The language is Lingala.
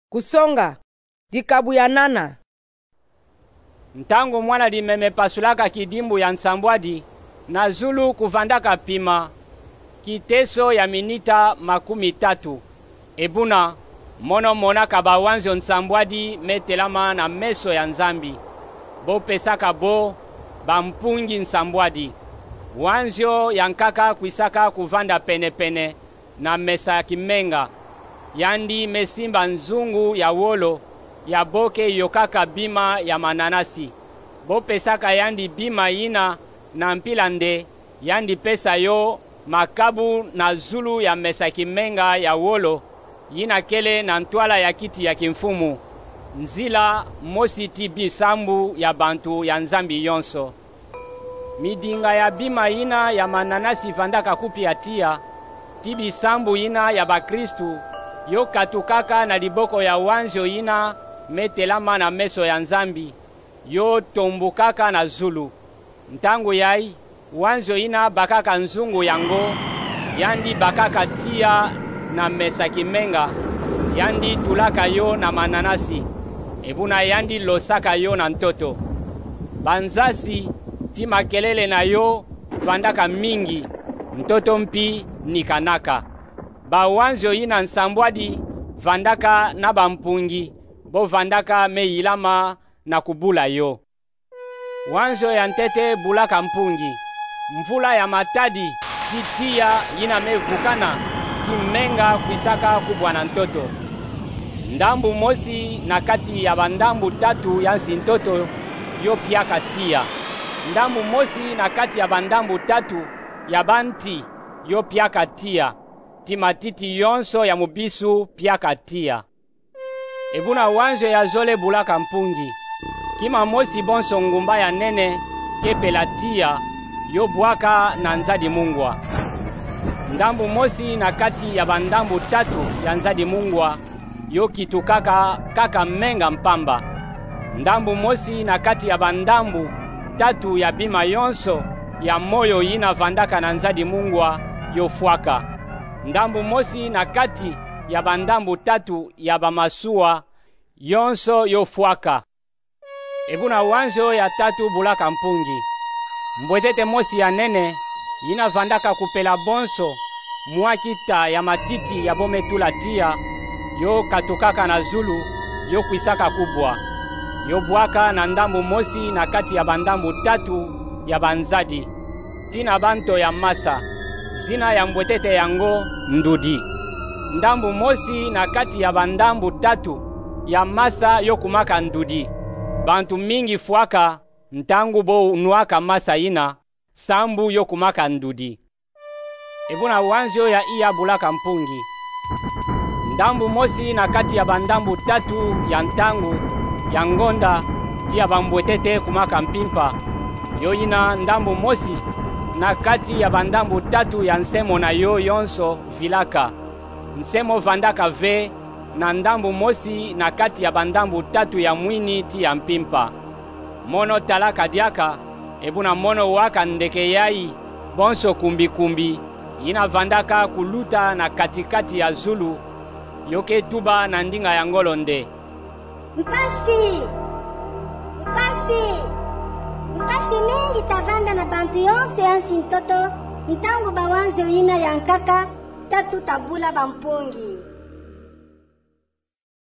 kusonga dikabu ya nana. Ntango mwana limeme pasulaka kidimbu ya nsambwadi na zulu kuvandaka pima kiteso ya minita 30. Ebuna mono monaka bawanzo nsambwadi metelama na meso ya nzambi bo pesaka bo bampungi nsambwadi wanzio yankaka kwisaka kuvanda pene na mesa ya kimenga yandi mesimba nzungu ya wolo ya boke yokaka bima ya mananasi bo pesaka yandi bima ina na mpila nde yandi pesa yo makabu na zulu ya mesa kimenga ya wolo yina kele na ntwala ya kiti ya kimfumu nzila mosi tibi sambu ya bantu ya nzambi yonso midinga ya bima ina ya mananasi vandaka kupi atia tibi sambu ina ya bakristu yo katukaka na liboko ya wanzo ina metelama na meso ya nzambi yo tombukaka na zulu ntangu yai wanzo ina bakaka nzungu yango yandi bakaka tia na mesa kimenga yandi tulaka yo na mananasi ebuna yandi losaka yo na ntoto banzasi ti makelele na yo vandaka mingi ntoto mpi nikanaka bawanzo ina nsambwadi vandaka na bampungi bo vandaka meyilama na kubula yo wanzo ya ntete bulaka mpungi mvula ya matadi titia yina mevukana timenga kwisaka kubwa na ntoto ndambu mosi na kati ya bandambu 3 ya nsintoto yo piaka tia ndambu mosi na kati ya bandambu 3 ya banti yo piaka tia timatiti yonso ya mubisu piaka tia ebuna wanzo ya zole bulaka mpungi kima mosi bonso ngumba ya nene kepela tia yo bwaka na nzadi mungwa ndambu mosi na kati ya bandambu 3 ya nzadi mungwa yo kitukaka kaka menga mpamba ndambu mosi na kati ya bandambu 3 ya bima yonso ya moyo yina vandaka na nzadi mungwa yo fwaka ndambu mosi na kati ya bandambu 3 ya bamasuwa yonso yo fwaka ebuna wanzo ya 3 bulaka mpungi mbwetete mosi ya nene yina vandaka kupela bonso mwakita ya matiti ya bometula tia yo katukaka na zulu yo kwisaka kubwa yo bwaka na ndambu mosi na kati ya bandambu 3 ya banzadi tina banto ya masa zina ya mbwetete yango ndudi ndambu mosi na kati ya bandambu 3 ya masa yo kumaka ndudi bantu mingi fwaka ntangu bo unuaka masa ina sambu yo kumaka ndudi ebuna wanzo ya iya bulaka mpungi ndambu mosi na kati ya bandambu 3 ya ntangu ya ngonda tia bambwetete kumaka mpimpa yo ina ndambu mosi na kati ya bandambu 3 ya nsemo na yo yonso vilaka nsemo vandaka ve na ndambu mosi na kati ya bandambu 3 ya mwini ti ya mpimpa mono talaka diaka ebuna mono waka ndeke yai bonso kumbi yina vandaka kuluta na katikati ya zulu yoke tuba na ndinga ya ngolonde mpasi mingi tavanda na bantu yonse ya nsintoto ntangu bawanzo yina yankaka 3 tabula bampungi